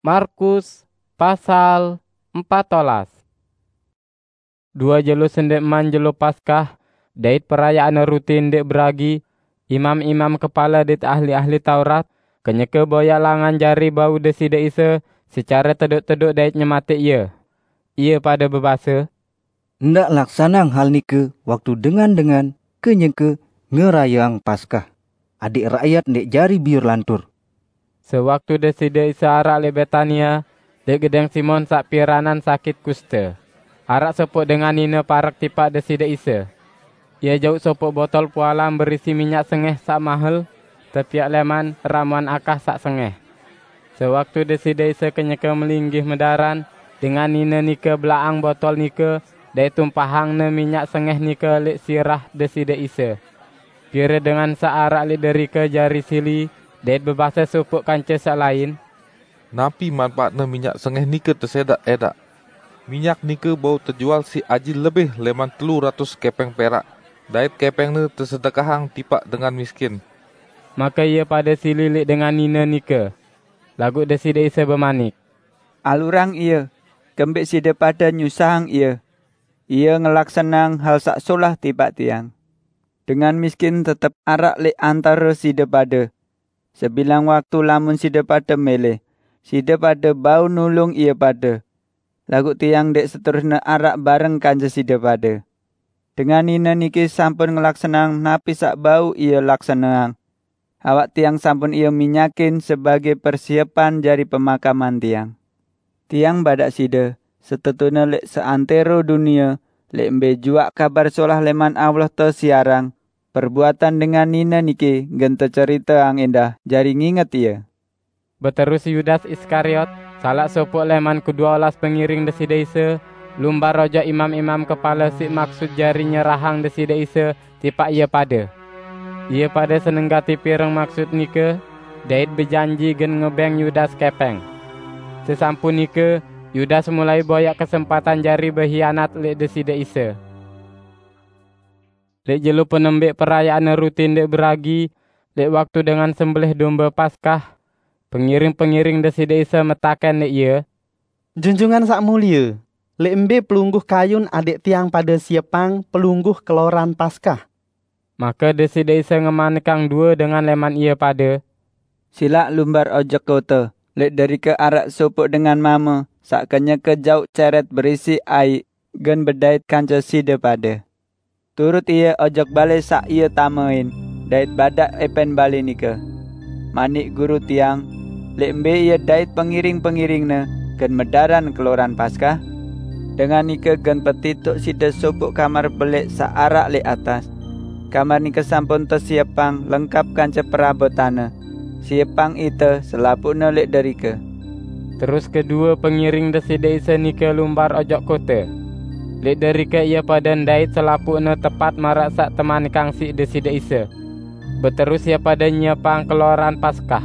Markus pasal 14. Dua jelo sendek man jelo Paskah, dait perayaan rutin dek beragi, imam-imam kepala dit ahli-ahli Taurat, kenyeke boya langan jari bau deside Isa, secara teduk-teduk dait nyemate ia. Ia pada berbahasa, "Ndak laksanang hal nike waktu dengan kenyeke ngerayang Paskah. Adik rakyat ndek jari biur lantur." Sewaktu deside Isa arak le Betania, dek gedeng Simon sak piranan sakit kusta. Arak sopok dengan nina parak tipak deside Isa. Ia jauh sopok botol pualam berisi minyak sengeh sak mahal, tepiak leman ramuan akah sak sengeh. Sewaktu deside Isa kenyeke melinggih medaran, dengan nina nike belaang botol nike, dai tumpahang ne minyak sengeh nike lek sirah deside Isa. Kira dengan searak lek dari ke jari sili, dai berbahasa supuk kanca sak lain. Napi manfaatna minyak sengeh nike tersedak-edak. Minyak nike bau terjual si aji lebih leman 300 kepeng perak. Dait kepengna tersedekahang tipak dengan miskin. Maka ia pada sililik dengan nina nike. Lagu deside Isa bermanik, "Alurang ia, kembik sida pada nyusahang ia. Ia ngelaksanang hal sak solah tipak tiang. Dengan miskin tetap arak lek antara sida pada. Sebilang waktu lamun sida pada meleh, sida pada bau nulung ia pada. Lagu tiang dek seterusnya arak bareng kanca sida pada. Dengan nina niki sampun ngelaksanang napi sak bau ia laksanang. Awak tiang sampun ia minyakin sebagai persiapan jari pemakaman tiang. Tiang badak sida, setetuna lek seantero dunia, lek mbe juak kabar solah leman Allah tersiarang. Perbuatan dengan nina niki gente cerita ang indah jari nginget ia." Berterus Yudas Iskariot, salah sopok leman ke-12 pengiring deside Isa, lumbar roja imam-imam kepala si maksud jari nyerahang deside Isa, tipak ia pada. Ia pada senenggati pireng maksud nike, dait berjanji gen ngebeng Yudas kepeng. Sesampun nike, Yudas mulai boyak kesempatan jari berhianat lek deside Isa. Lek jelu penembik perayaan rutin dek beragi, lek waktu dengan sembelih domba Paskah, pengiring-pengiring deside Isa metaken lek ia, "Junjungan sak mulia, lek embe pelungguh kayun adik tiang pada siapang pelungguh keloran Paskah." Maka deside Isa ngemanekang dua dengan leman ia pada, "Silak lumbar ojok kota, lek dari ke arak sopok dengan mama, sakanya ke jauh ceret berisi air, gen bedait kanca sida pada. Turut ia ojok balik sak ia tamain, dait badak epen balik nika. Manik guru tiang, lek mbe ia dait pengiring-pengiringna, gen medaran keloran Paskah. Dengan nika gen petituk sida sopok kamar belik sak arak lek atas. Kamar nika sampun tersiapang lengkap kanca perabotana. Siapang ite selapukna lek dari ke." Terus kedua pengiring deside Isa nike lumbar ojok kota. Lek dari ke ia pada ndait selapukna tepat marak sak teman kangsi deside Isa. Berterus ia pada nyepang keloran Paskah.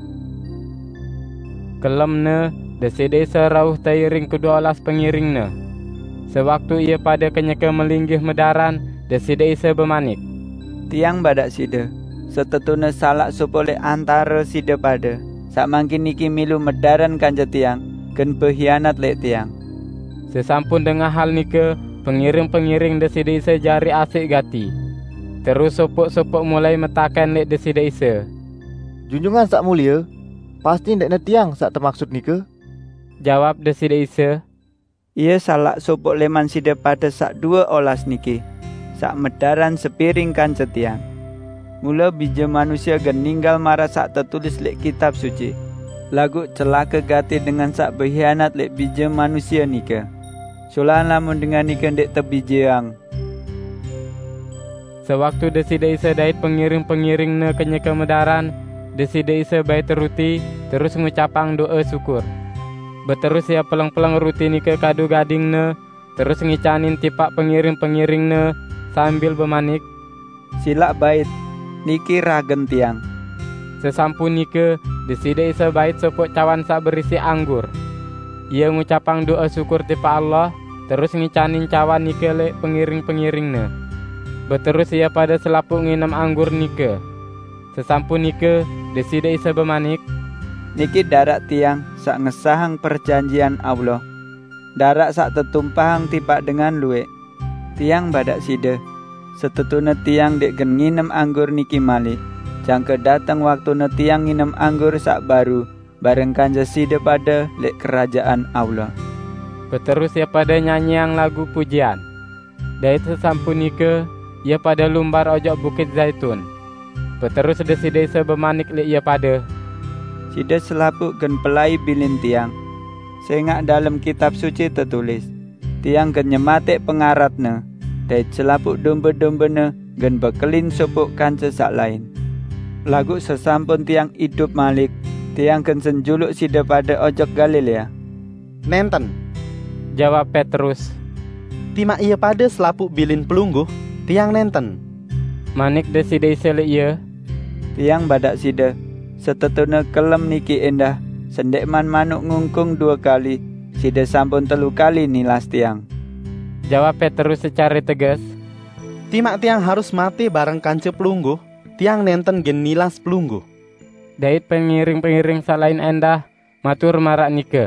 Kelemna deside Isa rauh tairing ke-12 pengiringna. Sewaktu ia pada kenyeke melinggih medaran, deside Isa bermanik, "Tiang badak sida, setetuna salak supole antara sida pada. Sak mangkin niki milu medaran kanca tiang, gen berhianat lek tiang." Sesampun dengar hal nike, pengiring-pengiring deside Isa jari asik gati. Terus sopok-sopok mulai metakan lek deside Isa. "Junjungan sak mulia, pasti ndek netiang sak termaksud nike?" Jawab deside Isa, "Ia salak sopok leman sida pada sak 12 niki, sak medaran sepiring kanca tiang. Mula bija manusia gen ninggal marah sak tertulis lek kitab suci. Lagu celaka gati dengan sak berhianat lek bija manusia nika. Solan lamun dengan nika ndek terbijeang." Sewaktu deside Isa dait pengiring-pengiringna kenyeke medaran, deside Isa bai teruti, terus ngucapang doa syukur. Berterus ia peleng-peleng ruti nike kadu gadingna, terus ngicanin tipak pengiring-pengiringna sambil bermanik, "Silak bait, niki ragen tiang." Sesampun nike, deside Isa bait sopok cawan sak berisi anggur. Ia ngucapang doa syukur tipak Allah, terus ngicanin cawan nike lek pengiring-pengiringna. Berterus ia pada selapuk nginam anggur nike. Sesampun nike, deside Isa bermanik, niki darak tiang sak ngesahang perjanjian Allah. Darak sak tetumpahang tipak dengan luwek. Tiang badak sida. Setetune tiang dek gen nginem anggur niki malih. Jangke datang waktune tiang nginem anggur sak baru. Bareng kanja sida pada lek kerajaan Allah. Peterus ia pada nyanyiang lagu pujian. Dait sesampun nike, ia pada lumbar ojok Bukit Zaitun. Peterus desida Isa bemanik lek ia pada. Sida selapuk gen pelai bilin tiang. Sengak dalam kitab suci tertulis. Tiang gen nyematik pengaratne. Dait selapuk domba-dombane gen bekelin sopuk kanca sak lain. Lagu sesampun tiang hidup malik. Tiang gen senjuluk sida pada ojok Galilea. Nenten, Jawab Petrus. timak ia pada selapuk bilin pelungguh, tiang nenten. Manik desida Isa lek ia. Tiang badak sida. Setetune kelem niki endah. Sendekman manuk ngungkung 2 kali. Sida sampun 3 kali nilas tiang. Jawab Petrus secara tegas. Timak tiang harus mati bareng kance pelungguh, tiang nenten gen nilas pelungguh. Dait pengiring-pengiring salain endah matur marak nike.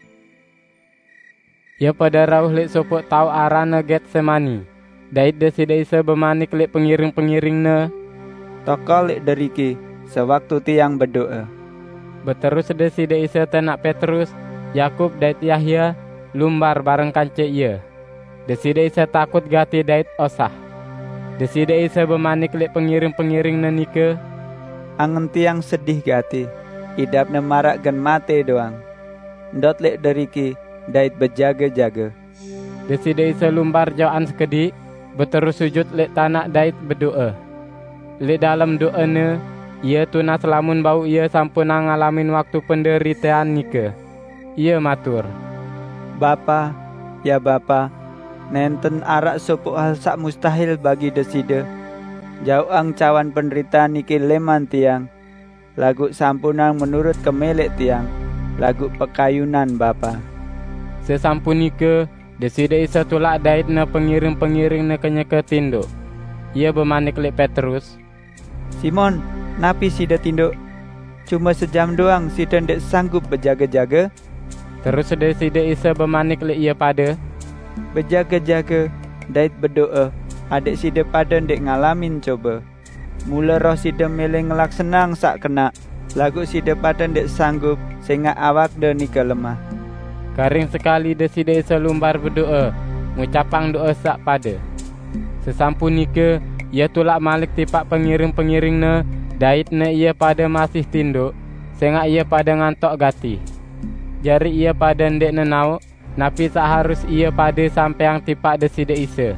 Ia pada rauh lek sopok tau arana Getsemani. Dait desida Isa bemanik lek pengiring-pengiringna. Toko lek deriki. Sewaktu tiang berdoa. Beterus desida Isa tenak Petrus, Yakub dait Yahya lumbar bareng kance ia. Desida Isa takut gati dait osah. Desida Isa bemanik lek pengiring-pengiringna nike. Angen tiang sedih gati. Idapna marak gen mate doang. Ndot lek deriki. Dait berjaga-jaga. Desida Isa lumbar jauhan sekedik, beterus sujud lek tanah dait berdoa. Lek dalam doane, ia tunas lamun bau ia sampun ngalamin waktu penderitaan nike. Ia matur, Bapa, ya Bapa, nenten arak sopuk hal sak mustahil bagi desida. Jauang cawan penderitaan niki leman tiang. Lagu sampunang menurut kemelek tiang. Lagu pekayunan Bapa. Sesampun nike, desida Isa tulak dait na pengiring-pengiring na kenyeke tinduk. Ia bemanik lek Petrus. Simon, napi sida tinduk? Cuma sejam doang sida ndek sanggup berjaga-jaga? Terus desida Isa bemanik lek ia pada. Berjaga-jaga, dait berdoa. Adik sida pada ndek ngalamin coba. Mula roh sida meleng ngelaksenang sak kena. Lagu sida pada ndek sanggup, sehingga awak de nika lemah. Garing sekali desida Isa lumbar berdoa, ngucapang doa sak pada. Sesampun nike, ia tulak malik tipak pengiring-pengiringna, daitna ia pada masih tinduk, sehingga ia pada ngantok gati. Jari ia pada ndek nenau, napi sak harus ia pada sampeang tipak desida Isa.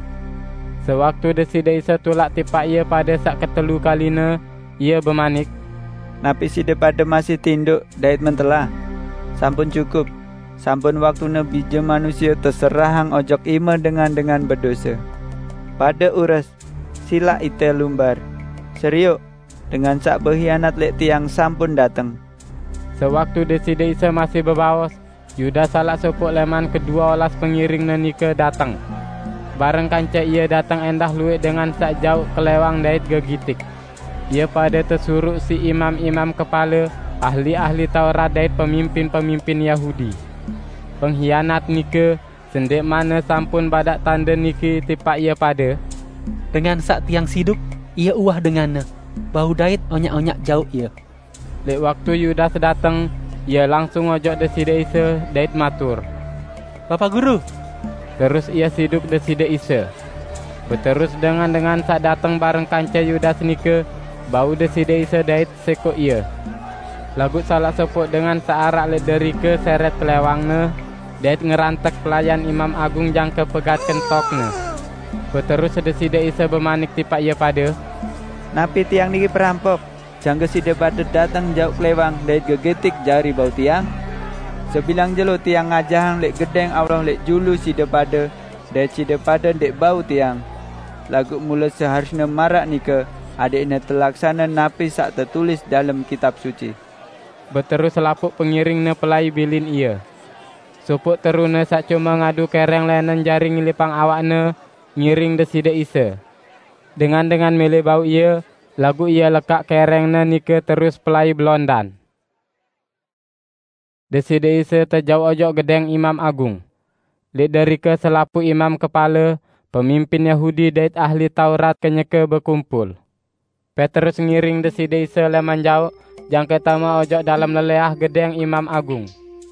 Sewaktu desida Isa tulak tipak ia pada sak ketelu kalina, ia bemanik, Napi sida pada masih tinduk, dait mentelah. Sampun cukup. Sampun waktuna bija manusia terserahang ojok ima dengan berdosa. Pada uras, sila ite lumbar. Seriuk, dengan sak berkhianat lek tiang sampun dateng. Sewaktu desida Isa masih bebaos, Yudas salah sopok leman kedua olas pengiring nike datang. Bareng kanca ia datang endah luwek dengan sak jauh kelewang dait gegitik. Ia pada tersuruh si imam-imam kepala, ahli-ahli Taurat dait pemimpin-pemimpin Yahudi. Pengkhianat nike, sendek mana sampun badak tanda nike tipak ia pada. Dengan sak tiang siduk, ia uah dengannya. Bau dait onyak-onyak jauh ia. Lek waktu Yudas datang, ia langsung ojok desida Isa dait matur, Bapak Guru, terus ia siduk desida Isa. Berterus dengan sak datang bareng kanca Yudas nike, bau desida Isa dait seko ia. Lagu salah sopok dengan searak lek derike seret kelewangna, dait ngerantek pelayan Imam Agung jangke pegat kentokna. Berterus desida Isa bemanik tipak ia pada. Napi tiang niki perampok. Jangke sida pada datang jauh kelewang dait gegetik jari bau tiang. Sebilang jelo tiang ngajahang lek gedeng Allah lek julu sida pada, dait sida pada ndek bau tiang. Lagu mula seharusnya marak nika, adiknya terlaksana napi sak tertulis dalam kitab suci. Berterus lapuk pengiringna pelai bilin ia. Supuk teruna sak cuma ngadu kereng lenen jaring ngilipang awakna, ngiring desida Isa. Dengan mele bau ia, lagu ia lekak kerengna nike terus pelai belondan. Deside Isa terjauh ojok gedeng imam agung. Lek dari ke selapu imam kepala, pemimpin Yahudi dait ahli Taurat kenyeke berkumpul. Petrus ngiring Deside Isa leman jauh, jangke tama ojok dalam leleah gedeng imam agung.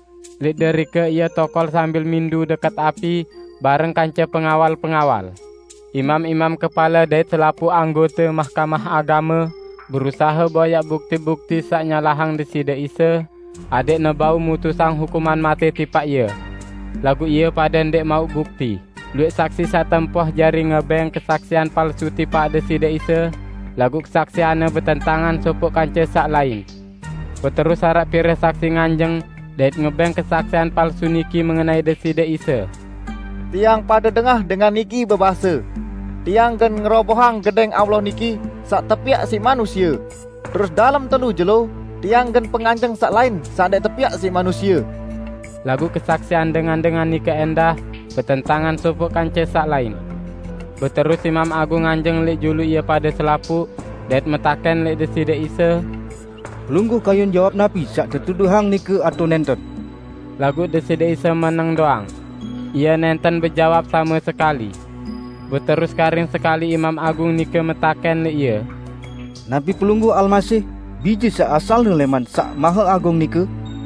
Lek dari ke ia tokol sambil mindu dekat api, bareng kanca pengawal-pengawal. Imam-imam kepala dait selapu anggota mahkamah agama, berusaha boyak bukti-bukti sak nyalahang Deside Isa, adik nebau mutusang hukuman mati tipak ia. Lagu ia pada ndek mau bukti. Luik saksi satempoh jari ngebeng kesaksian palsu tipak Deside Isa. Lagu kesaksiannya bertentangan sopok kanca sak lain. Berterus harap pire saksi nganjeng dait ngebeng kesaksian palsu niki mengenai Deside Isa. Tiang pada dengah dengan niki berbahasa. Tiang gen ngerobohang gedeng Allah niki sak tepiak si manusia. Terus dalam telu jelo, tiang gen penganjeng sak lain sak dek tepiak si manusia. Lagu kesaksian dengan nike endah bertentangan sopok kanca sak lain. Berterus Imam Agung anjeng lek julu ia pada selapu dait metaken lek Deside Isa. Lungguh kayun jawab napi sak tertuduhang nike atau nenten. Lagu Deside Isa meneng doang. Ia nenten berjawab sama sekali. Berterus karing sekali Imam Agung nike metaken lek ia. Nabi pelunggu Almasih biji sak asalnya leman sak mahal agung nike.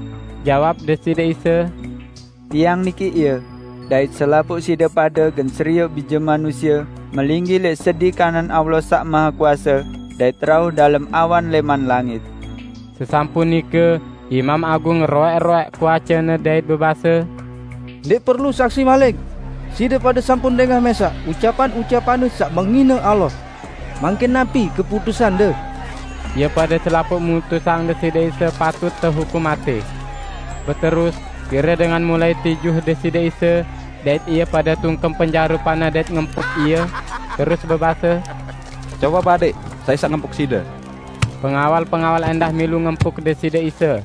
Jawab Deside Isa, Tiang niki ia, dait selapuk sida pada gen seriuk bija manusia, melinggi lek sedi kanan Allah sak maha kuasa, dait rauh dalam awan leman langit. sesampun nike Imam Agung roek-roek kuacana dait berbahasa, Dek perlu saksi malik. Sida pada sampun dengar mesak ucapan-ucapan sak menghina Allah. Mangkin napi keputusan de. ia pada selapuk mutusang Deside Isa patut terhukum mati. Berterus, kira dengan mulai tijuh Deside Isa, dait ia pada tungkem penjara panah dait ngempuk ia, terus berbahasa, Coba Pak Adik, saya sak ngempuk sida. Pengawal-pengawal endah milu ngempuk Deside Isa.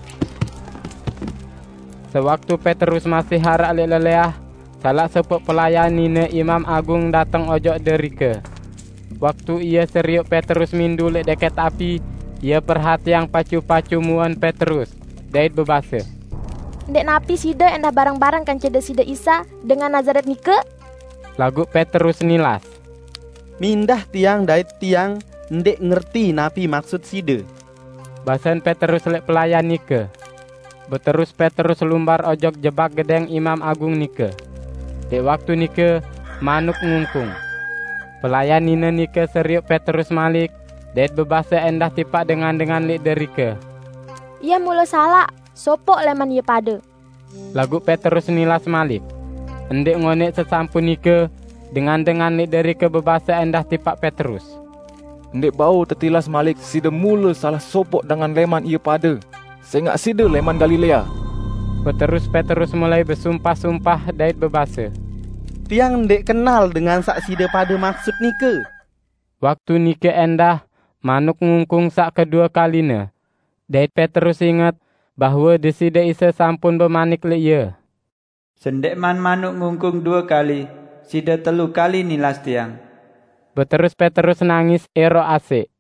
Sewaktu Petrus masih harak leleah, salah sepuk pelayan nina Imam Agung datang ojok derike. Waktu ia seriuk Petrus mindu lek deket api, ia perhatiang pacu-pacu muan Petrus, dait berbahasa, Ndek napi sida endah barang-barang kanca Deside Isa dengan Nazaret nike? Lagu Petrus nilas. Mindah tiang dait tiang ndek ngerti napi maksud sida. Basan Petrus lek pelayan nike. Berterus Petrus lumbar ojok jebak gedeng Imam Agung nike. Dek waktu nike manuk ngungkung. Pelayan nina nike seriuk Petrus malik, dait berbahasa endah tipak dengan lek derike. Ia mula salah, sopok leman ia pada. Lagu Petrus nilas malik. Endek ngonek sesampun nike dengan lek derike berbahasa endah tipak Petrus. Ndek bau tertilas malik sida mula salah sopok dengan leman ia pada. Saya ingat sida leman Galilea. Berterus Petrus mulai bersumpah-sumpah dait berbahasa, Tiang ndek kenal dengan sak sida pada maksud nike. Waktu nike endah, manuk ngungkung sak kedua kalina. Dait Petrus ingat bahawa Deside Isa sampun bermanik le ia. Sendek manuk ngungkung 2 kali, sida 3 kali nilas tiang. Berterus Petrus nangis ero asik.